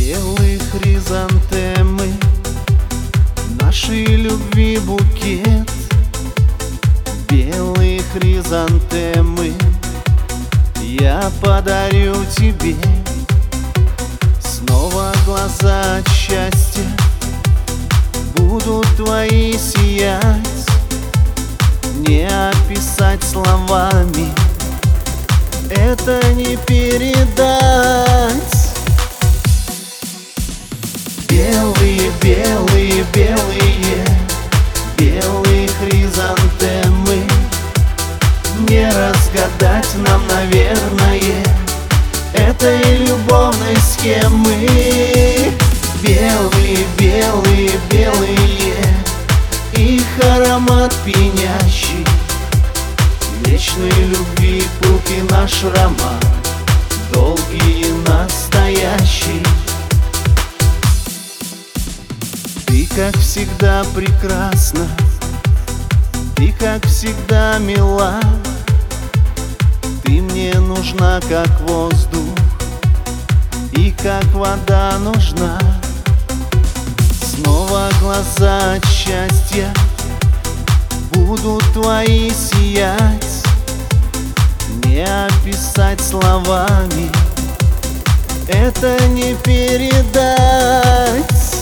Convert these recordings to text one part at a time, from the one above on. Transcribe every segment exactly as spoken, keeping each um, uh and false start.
Белые хризантемы, нашей любви букет. Белые хризантемы я подарю тебе. Снова глаза от счастья будут твои сиять, не описать словами, это не передать. Белые, белые, белые, белые хризантемы, не разгадать нам, наверное, этой любовной схемы. Белые, белые, белые, их аромат пьянящий, вечной любви пылк и наш роман, долгий и настоящий. Ты, как всегда, прекрасна, ты, как всегда, мила. Ты мне нужна, как воздух, и как вода нужна. Снова глаза от счастья будут твои сиять, не описать словами, это не передать.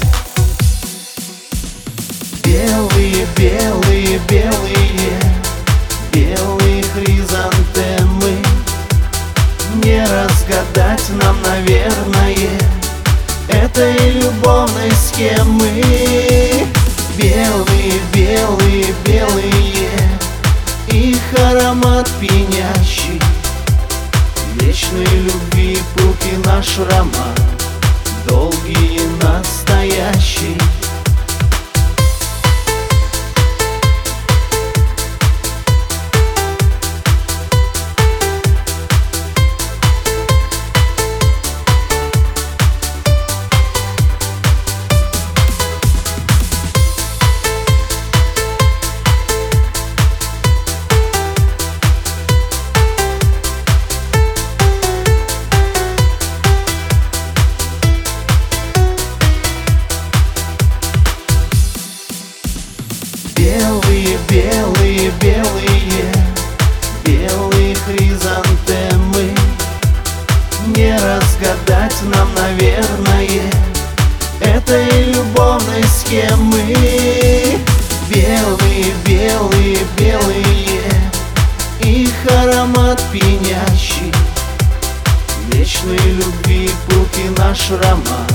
Белые, белые, белые, белые хризантемы, не разгадать нам, наверное, этой любовной схемы. Белые, белые, белые, их аромат пьянящий, вечной любви пылк и наш роман, долгий и настоящий. Белые, белые, белые, белые хризантемы, не разгадать нам, наверное, этой любовной схемы. Белые, белые, белые, их аромат пьянящий, вечной любви пылк и наш роман,